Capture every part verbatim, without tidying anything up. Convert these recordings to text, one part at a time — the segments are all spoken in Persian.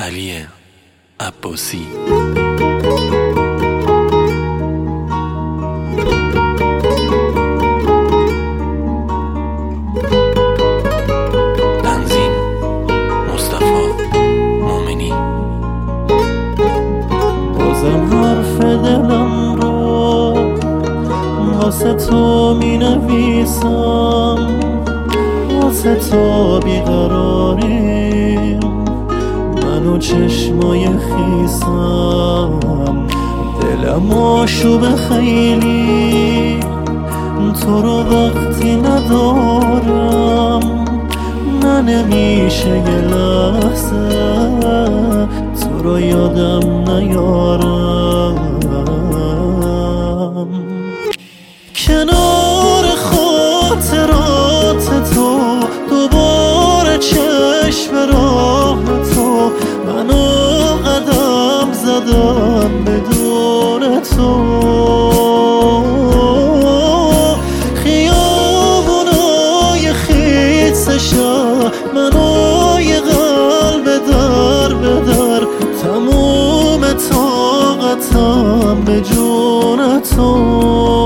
علی عباسی. تنظیم مصطفی مومنی. بازم حرف دلم رو واسه تو می نویسم، واسه تو بیقراریم من و چشمای خیسم. دلم آشوب خیلی تو رو وقتی ندارم، نه نمیشه یه لحظه تو رو یادم نیارم. کنار خاطرات تو دوباره چشم راه تو، منو قدم زدم بدون تو. خیابونای خیس شهر منو یه قلب در به در، تموم طاقتم به جون تو.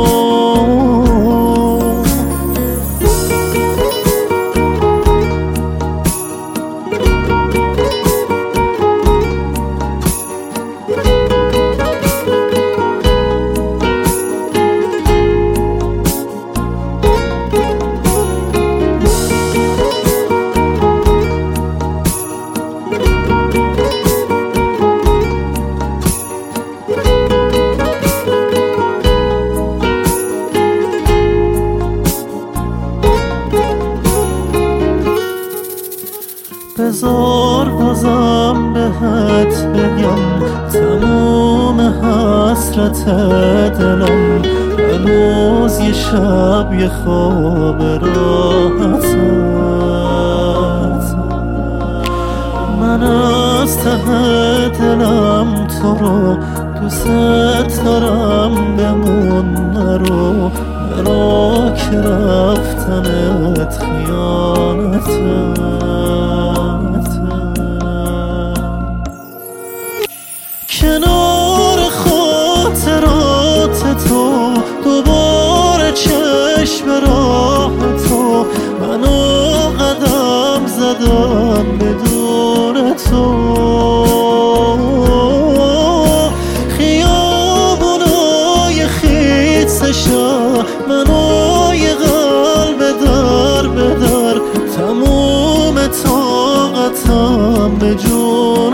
بذار بازم بهت بگم تموم حسرت دلم، هنوز یه شب یه خواب راحتت. من از ته دلم تو رو دوست دارم، بمون نرو برا که رفتنت خیانته. کنار خاطرات تو دوباره چشم راه تو، منو قدم زدم بدون تو. خیابونای خیس شهر منو یه قلب در به در، تموم طاقتم به جون